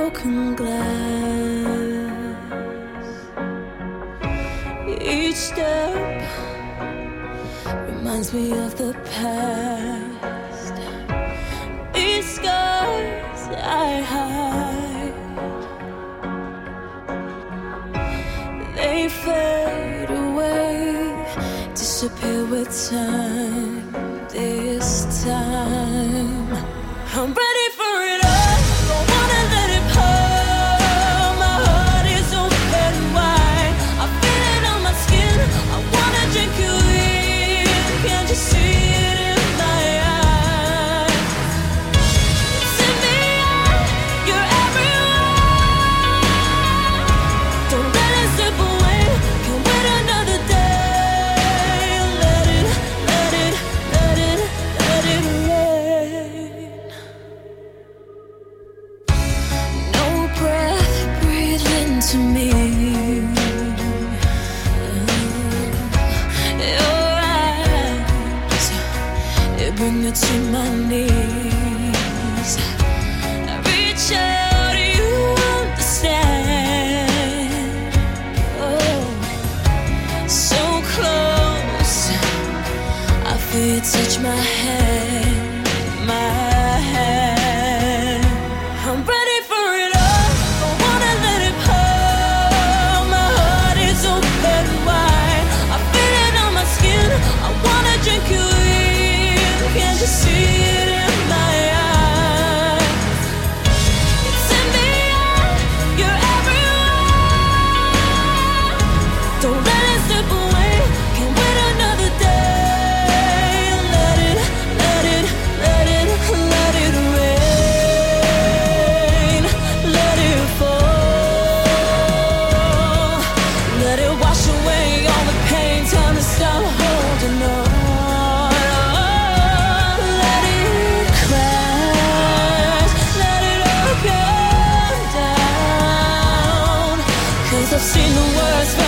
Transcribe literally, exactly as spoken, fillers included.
broken glass. Each step reminds me of the past. These scars I hide, they fade away, disappear with time. This time I'm ready for it all. Don't wanna let it pour. My heart is open wide. I feel it on my skin. I wanna drink you in. Can't you see it in my eyes? It's in the air. You're everywhere. Don't let it slip away. Can't wait another day. Let it, let it, let it, let it rain. No breath, breathe into me. Your eyes, they bring me to my knees. I reach out, you understand. Oh, so close, I feel you touch my hand, my hand. I'm ready for it all. Don't wanna let it pour. My heart is open wide. I feel it on my skin. I wanna drink you in. Can't you see it in my eyes? It's in the air. You're everywhere. Don't let it slip away. Can't wait another day. Let it, let it, let it, let it rain. Let it fall. Let it wash away all the pain. Time to stop holding on. Let it crash. Let it all come down. 'Cause I've seen the worst.